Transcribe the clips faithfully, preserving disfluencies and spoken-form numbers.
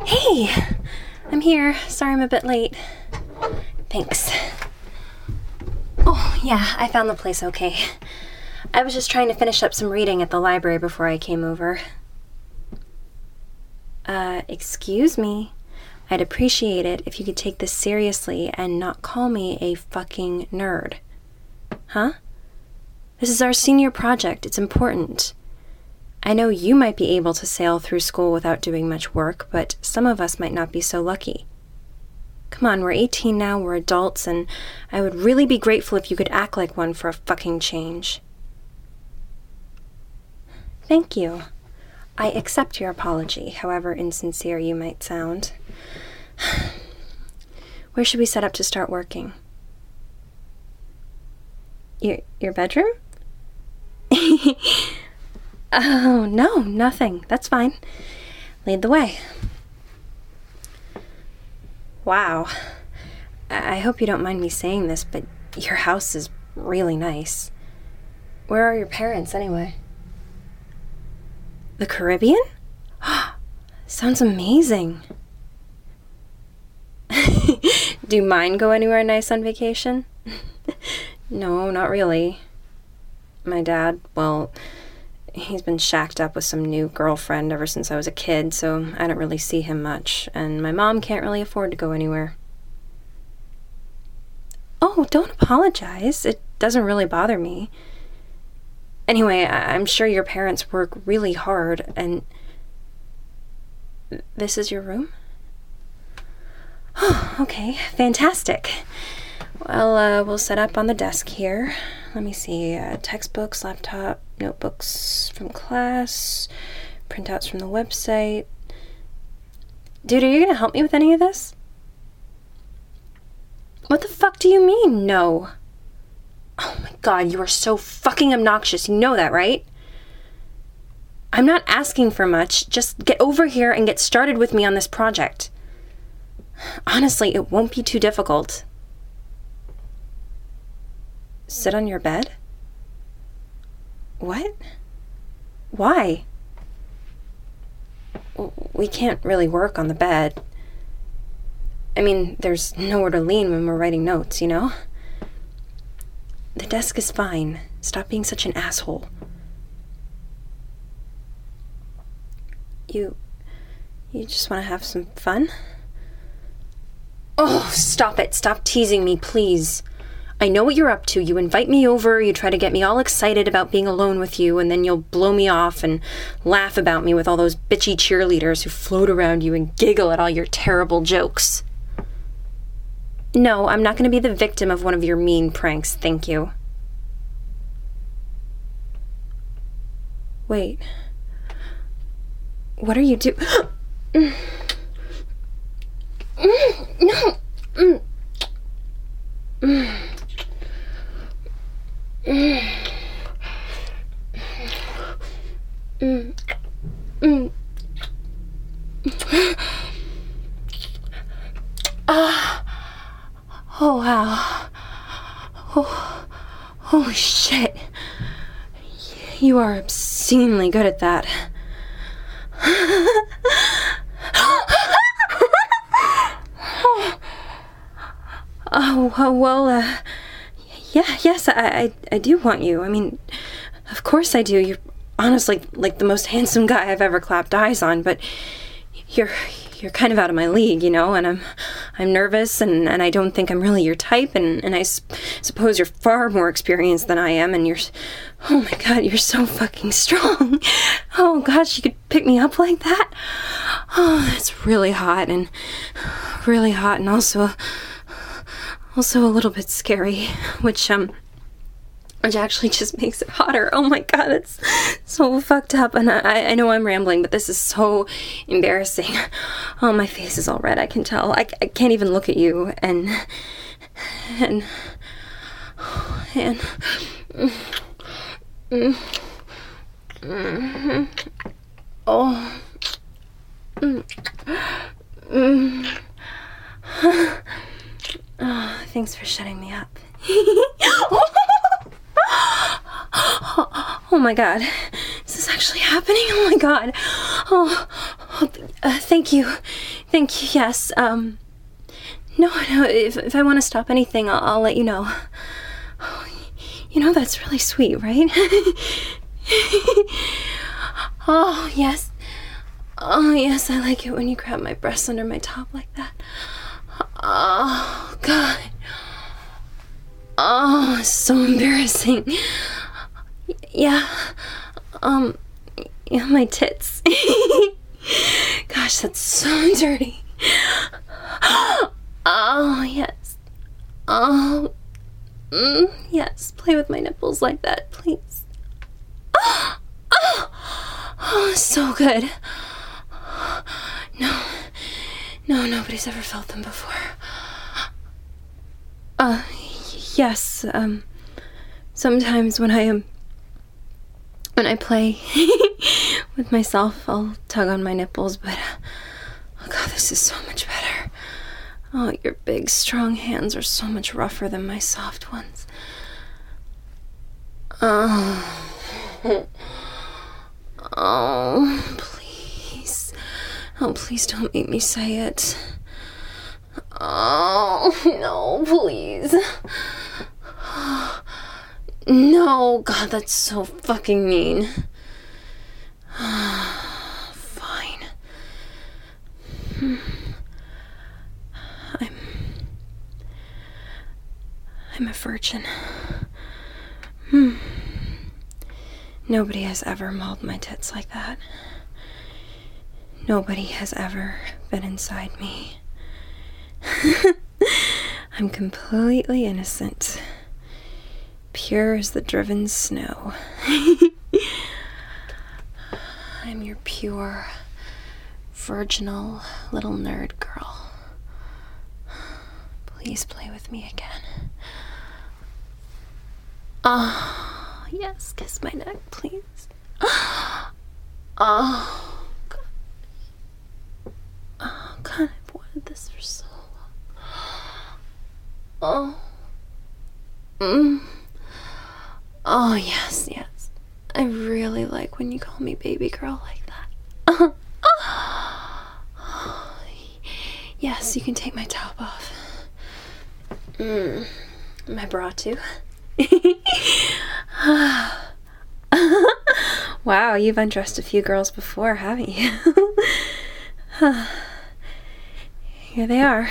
Hey, I'm here. Sorry I'm a bit late. Thanks. Oh, yeah, I found the place okay. I was just trying to finish up some reading at the library before I came over. Uh, excuse me. I'd appreciate it if you could take this seriously and not call me a fucking nerd. Huh? This is our senior project. It's important. I know you might be able to sail through school without doing much work, but some of us might not be so lucky. Come on, we're eighteen now, we're adults, and I would really be grateful if you could act like one for a fucking change. Thank you. I accept your apology, however insincere you might sound. Where should we set up to start working? Your, your bedroom? Oh, no, nothing. That's fine. Lead the way. Wow. I hope you don't mind me saying this, but your house is really nice. Where are your parents, anyway? The Caribbean? Sounds amazing. Do you mind go anywhere nice on vacation? No, not really. My dad, well, he's been shacked up with some new girlfriend ever since I was a kid, so I don't really see him much, and my mom can't really afford to go anywhere. Oh, don't apologize. It doesn't really bother me. Anyway, I- I'm sure your parents work really hard, and... This is your room? Oh, okay. Fantastic. Well, uh, we'll set up on the desk here. Let me see. Uh, textbooks, laptop, notebooks from class, printouts from the website. Dude, are you gonna help me with any of this? What the fuck do you mean, no? Oh my god, you are so fucking obnoxious. You know that, right? I'm not asking for much. Just get over here and get started with me on this project. Honestly, it won't be too difficult. Sit on your bed? What? Why? We can't really work on the bed. I mean, there's nowhere to lean when we're writing notes, you know? The desk is fine. Stop being such an asshole. You... you just want to have some fun? Oh, stop it. Stop teasing me, please. I know what you're up to. You invite me over, you try to get me all excited about being alone with you, and then you'll blow me off and laugh about me with all those bitchy cheerleaders who float around you and giggle at all your terrible jokes. No, I'm not going to be the victim of one of your mean pranks, thank you. Wait. What are you do- No! Mm. Mm. Mm. Mm. Mm. Ah. Oh, wow. Oh. Holy shit. You are obscenely good at that. Oh, well, uh, yeah, yes, I, I, I do want you. I mean, of course I do. You're honestly like the most handsome guy I've ever clapped eyes on, but you're, you're kind of out of my league, you know, and I'm, I'm nervous, and, and I don't think I'm really your type, and, and I s- suppose you're far more experienced than I am, and you're, oh my god, you're so fucking strong. Oh gosh, you could pick me up like that? Oh, that's really hot, and really hot, and also... Also a little bit scary, which, um, which actually just makes it hotter. Oh my god, it's so fucked up, and I, I know I'm rambling, but this is so embarrassing. Oh, my face is all red, I can tell. I, I can't even look at you, and, and, and, mm, mm, mm, oh, mm, mm. Oh, thanks for shutting me up. Oh my god. Is this actually happening? Oh my god. Oh, oh uh, thank you. thank you, yes. Um, no, no, if, if I want to stop anything, I'll, I'll let you know. Oh, you know, that's really sweet, right? Oh, yes. Oh, yes, I like it when you grab my breasts under my top like that. Oh, God. Oh, it's so embarrassing. Yeah. Um, yeah, my tits. Gosh, that's so dirty. Oh, yes. Oh, mm, yes, play with my nipples like that, please. Oh, oh, oh, so good. No, no, nobody's ever felt them before. Uh, yes, um, sometimes when I am, when I play with myself, I'll tug on my nipples, but, uh, oh God, this is so much better. Oh, your big, strong hands are so much rougher than my soft ones. Oh. Oh, please. Oh, please don't make me say it. Oh, no, please. No, God, that's so fucking mean. Fine. I'm... I'm a virgin. Hmm. Nobody has ever mauled my tits like that. Nobody has ever been inside me. I'm completely innocent. Pure as the driven snow. I'm your pure, virginal little nerd girl. Please play with me again. Oh, yes, kiss my neck, please. Oh, God. Oh, God, I've wanted this for so long. Oh. Mm. Oh, yes, yes. I really like when you call me baby girl like that. Yes, you can take my top off. Mm. My bra, too. Wow, you've undressed a few girls before, haven't you? Here they are.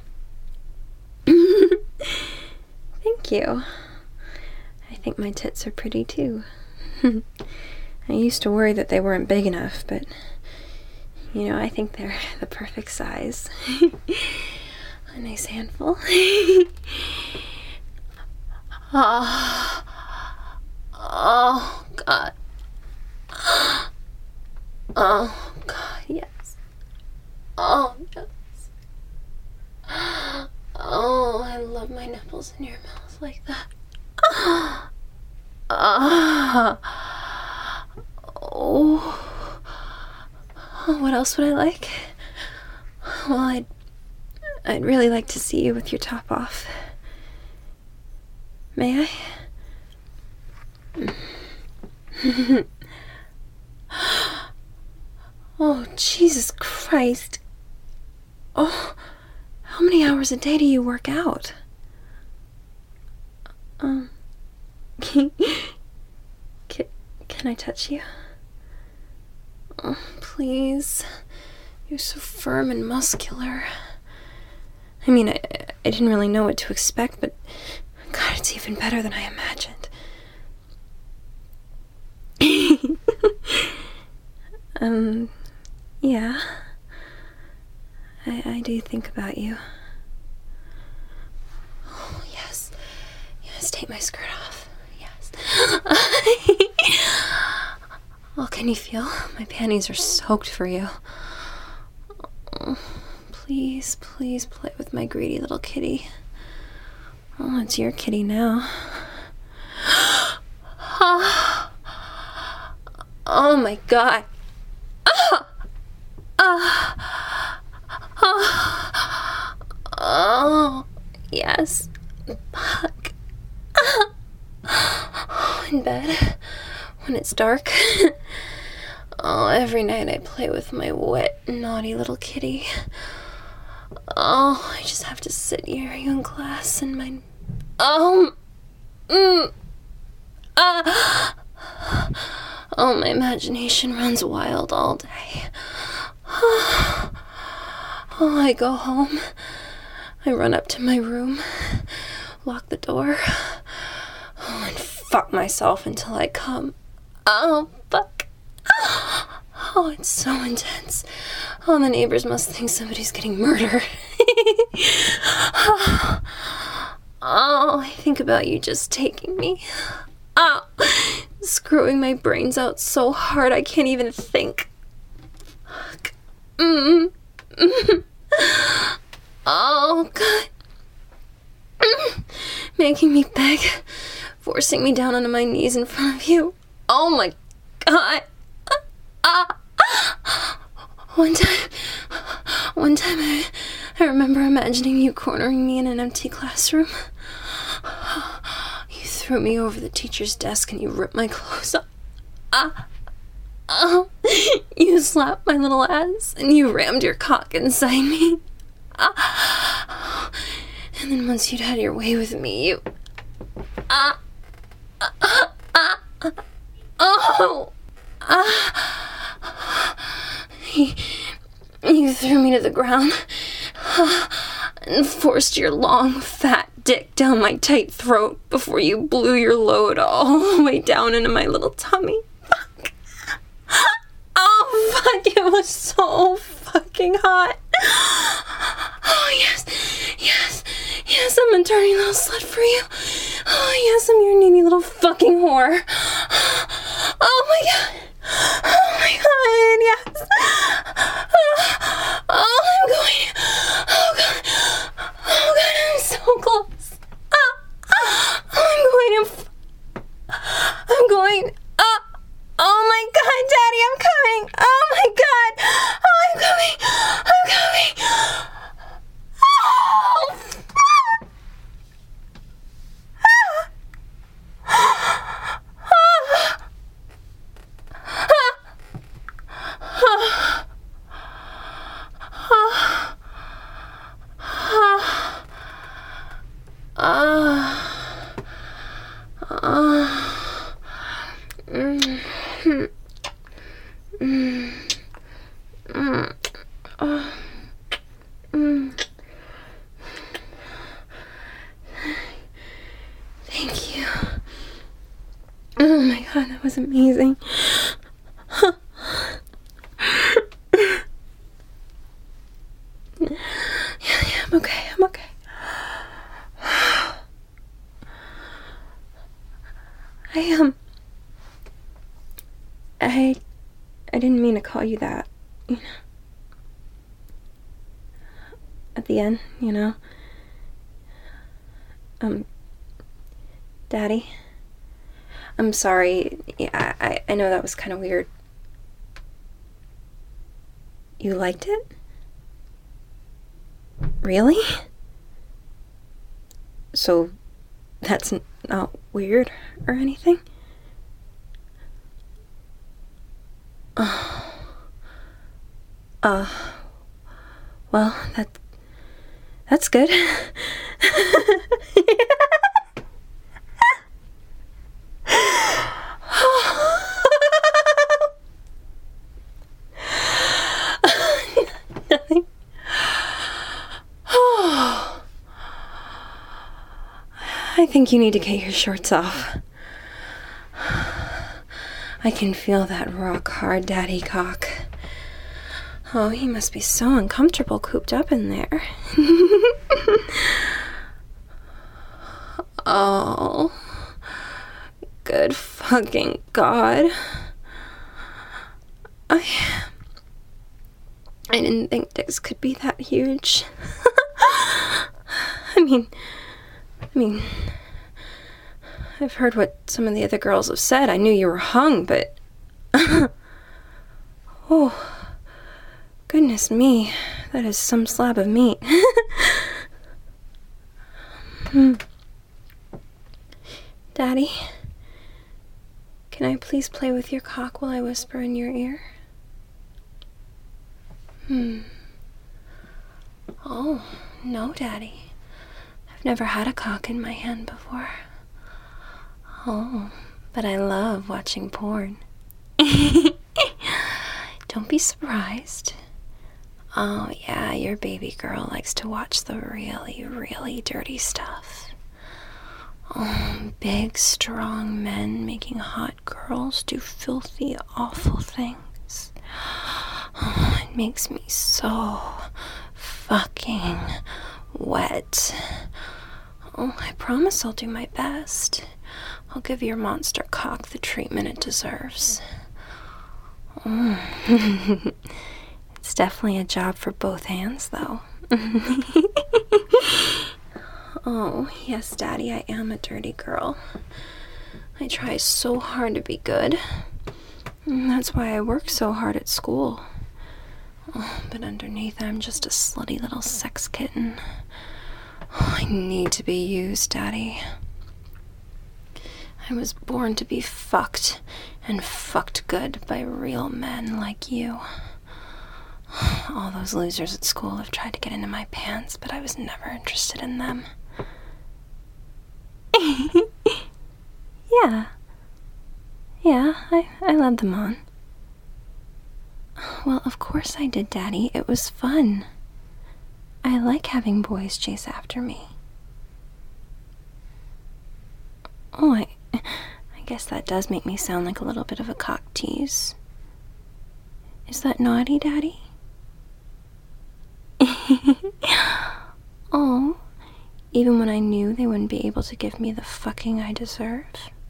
Thank you. I think my tits are pretty too. I used to worry that they weren't big enough, but you know, I think they're the perfect size. A nice handful. Oh, oh, God. Oh, God, yes. Oh, yes. Oh, I love my nipples in your mouth like that. Oh. Oh. What else would I like? Well, I'd, I'd really like to see you with your top off. May I? Oh, Jesus Christ. Oh, how many hours a day do you work out? Um, can, can, can I touch you? Oh, please. You're so firm and muscular. I mean, I, I didn't really know what to expect, but God, it's even better than I imagined. um, yeah. I, I do think about you. Oh, yes. Yes, take my skirt off. Yes. Oh, can you feel? My panties are soaked for you. Oh, please, please play with my greedy little kitty. Oh, it's your kitty now. Oh my God. Oh, oh, oh, oh yes. Fuck. In bed, when it's dark. Oh, every night I play with my wet, naughty little kitty. Oh, I just have to sit here in class and my... Oh, mm, ah. Oh, my imagination runs wild all day. Oh, I go home. I run up to my room, lock the door, oh, and fuck myself until I come. Oh, fuck. Oh, it's so intense. Oh, the neighbors must think somebody's getting murdered. Oh, I think about you just taking me. Oh, screwing my brains out so hard I can't even think. Fuck. Mm. Mm. Oh, God. Mm. Making me beg, forcing me down onto my knees in front of you. Oh, my God. Ah. One time, one time I, I remember imagining you cornering me in an empty classroom. You threw me over the teacher's desk and you ripped my clothes off. Ah. Oh. You slapped my little ass and you rammed your cock inside me. Ah. And then once you'd had your way with me, you... Ah. Ah. Ah. Oh. Ah. You, you threw me to the ground and forced your long, fat dick down my tight throat before you blew your load all the way down into my little tummy. Fuck. Oh, fuck, it was so fucking hot. Oh, yes, yes, yes, I'm a dirty little slut for you. Oh, yes, I'm your needy little fucking whore. Oh, my God. Oh my God, yes. Oh, oh, I'm going. Oh God. Oh God, I'm so close. Oh, I'm going to. I'm going. Oh, oh my God, Daddy, I'm coming. Oh my God. Oh, I'm coming. I'm coming. Oh, fuck. Thank you. Oh my God, that was amazing. Yeah, yeah, I'm okay, I'm okay. I, um... I... I didn't mean to call you that, you know. At the end, you know. Um... Daddy? I'm sorry. Yeah, I, I know that was kind of weird. You liked it? Really? So, that's not weird or anything? Oh. Uh, well, that, that's good. Nothing. Oh. I think you need to get your shorts off. I can feel that rock hard daddy cock. Oh, he must be so uncomfortable cooped up in there. Oh. Good fucking God. I... I didn't think dicks could be that huge. I mean... I mean... I've heard what some of the other girls have said. I knew you were hung, but... Oh... Goodness me. That is some slab of meat. Hmm. Daddy? Can I please play with your cock while I whisper in your ear? Hmm. Oh, no, Daddy. I've never had a cock in my hand before. Oh, but I love watching porn. Don't be surprised. Oh, yeah, your baby girl likes to watch the really, really dirty stuff. Oh, big, strong men making hot girls do filthy, awful things. Oh, it makes me so fucking wet. Oh, I promise I'll do my best. I'll give your monster cock the treatment it deserves. Oh. It's definitely a job for both hands, though. Oh, yes, Daddy, I am a dirty girl. I try so hard to be good. And that's why I work so hard at school. Oh, but underneath, I'm just a slutty little sex kitten. Oh, I need to be used, Daddy. I was born to be fucked, and fucked good by real men like you. All those losers at school have tried to get into my pants, but I was never interested in them. Yeah. Yeah, I, I led them on. Well, of course I did, Daddy. It was fun. I like having boys chase after me. Oh, I, I guess that does make me sound like a little bit of a cock tease. Is that naughty, Daddy? Oh, even when I knew they wouldn't be able to give me the fucking I deserve?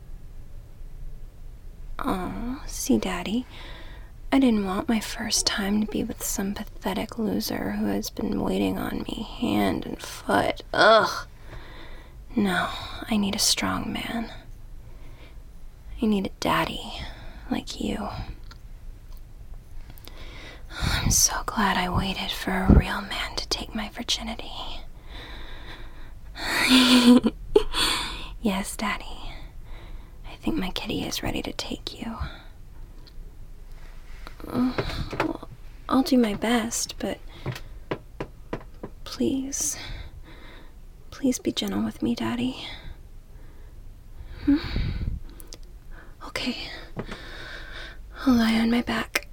Oh, see, Daddy, I didn't want my first time to be with some pathetic loser who has been waiting on me hand and foot. Ugh. No, I need a strong man. I need a daddy like you. I'm so glad I waited for a real man to take my virginity. Yes, Daddy. I think my kitty is ready to take you. Well, I'll do my best, but please, please be gentle with me, Daddy. Hmm? Okay. I'll lie on my back.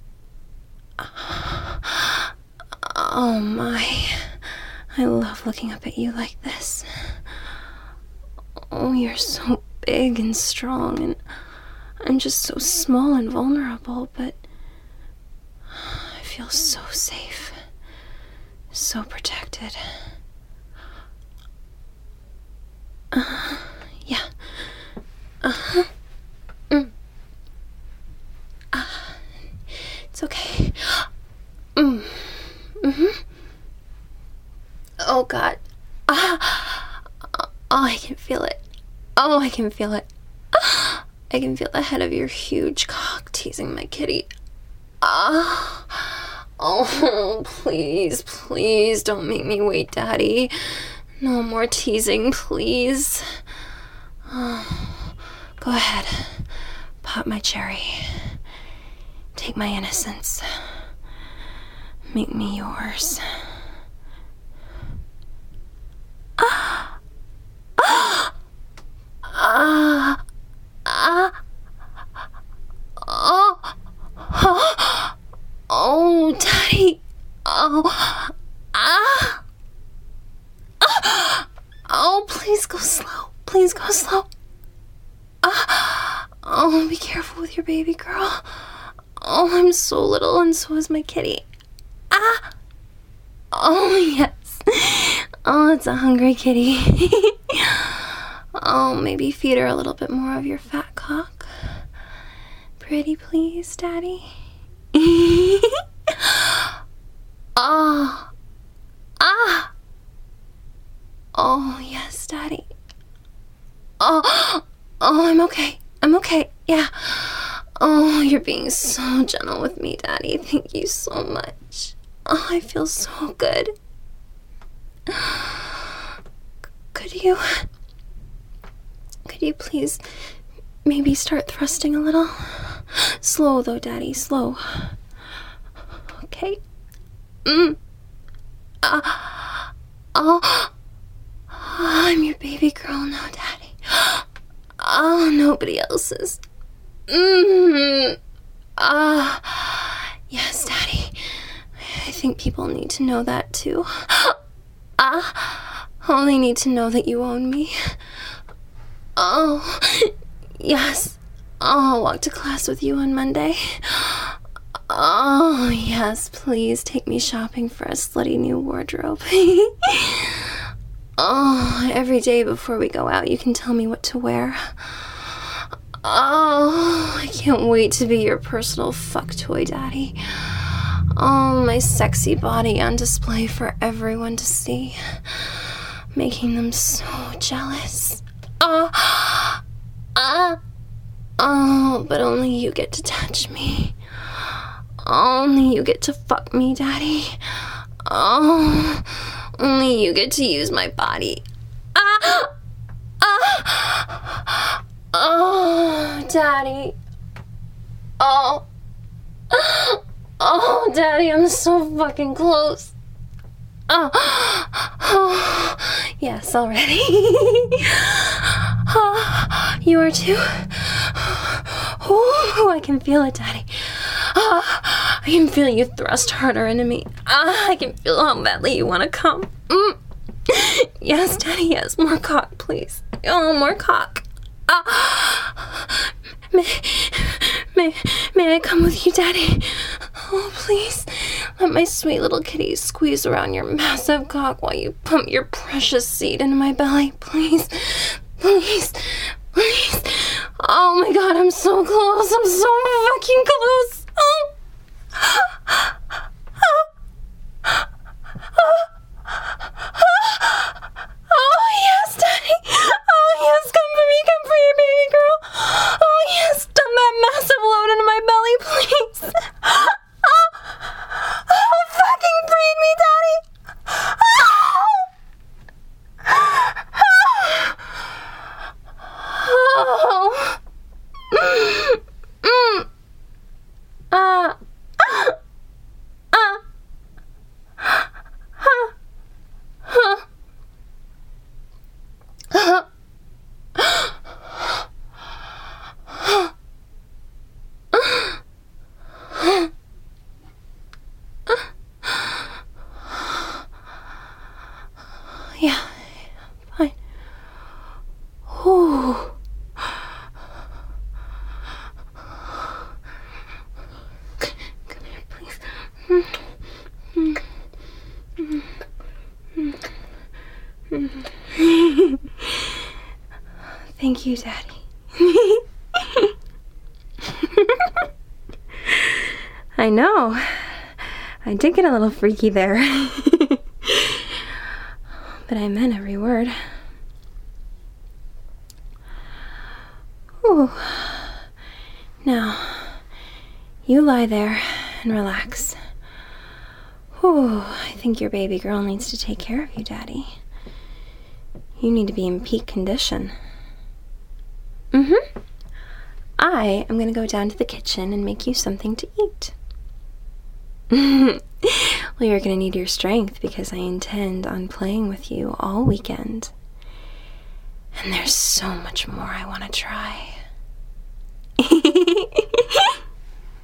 Oh my, I love looking up at you like this. Oh, you're so big and strong, and I'm just so small and vulnerable, but I feel so safe, so protected. Uh, yeah. Uh-huh. Mm. Uh, it's okay. Mm. Mm-hmm. Oh, God. Ah. Oh, I can feel it. Oh, I can feel it. Ah. I can feel the head of your huge cock teasing my kitty. Ah. Oh, please, please don't make me wait, Daddy. No more teasing, please. Oh, go ahead. Pop my cherry. Take my innocence. Make me yours. Ah! Ah! Ah! Ah! Oh! Oh! Oh, Daddy! Oh! Ah! Ah! Oh, please go slow. Please go slow. Ah! Oh, be careful with your baby girl. Oh, I'm so little, and so is my kitty. Ah! Oh, yes. Oh, it's a hungry kitty. Oh, maybe feed her a little bit more of your fat cock. Pretty please, Daddy. Oh. Ah. Oh, yes, Daddy. Oh. Oh, I'm okay. I'm okay. Yeah. Oh, you're being so gentle with me, Daddy. Thank you so much. Oh, I feel so good. Could you... Could you please maybe start thrusting a little? Slow, though, Daddy. Slow. Okay. Mm. Uh, oh, I'm your baby girl now, Daddy. Oh, nobody else's. Mm. Ah, uh, yes, Daddy. I think people need to know that too. Ah, uh, only need to know that you own me. Oh, yes. I'll walk to class with you on Monday. Oh, yes, please take me shopping for a slutty new wardrobe. Oh, every day before we go out, you can tell me what to wear. Oh, I can't wait to be your personal fuck toy, Daddy. Oh, my sexy body on display for everyone to see, making them so jealous. Ah, ah, oh, but only you get to touch me. Only you get to fuck me, Daddy. Oh, only you get to use my body. Ah, ah, oh, Daddy. Oh, oh, Daddy, I'm so fucking close. Oh, oh, yes, already. Oh, you are too? Oh, I can feel it, Daddy. Oh, I can feel you thrust harder into me. Oh, I can feel how badly you want to come. Mm. Yes, Daddy, yes. More cock, please. Oh, more cock. Oh. May, may, may I come with you, Daddy? Oh, please. Let my sweet little kitty squeeze around your massive cock while you pump your precious seed into my belly. Please. Please. Please. Oh my God, I'm so close. I'm so fucking close. Oh. Oh, yes, Daddy. Oh, yes, come for me. Come for your baby girl. Oh, yes, dump that massive load into my belly, please. Oh, oh fucking breed me, Daddy. Oh. Oh. Mm. Mm. Uh. Uh. Huh. Huh. Huh. Yeah, fine. Ooh. Come here, please. Thank you, Daddy. I know. I did get a little freaky there. But I meant every word. Ooh. Now, you lie there and relax. Ooh, I think your baby girl needs to take care of you, Daddy. You need to be in peak condition. Mm-hmm. I am gonna go down to the kitchen and make you something to eat. Well, you're gonna need your strength because I intend on playing with you all weekend. And there's so much more I want to try.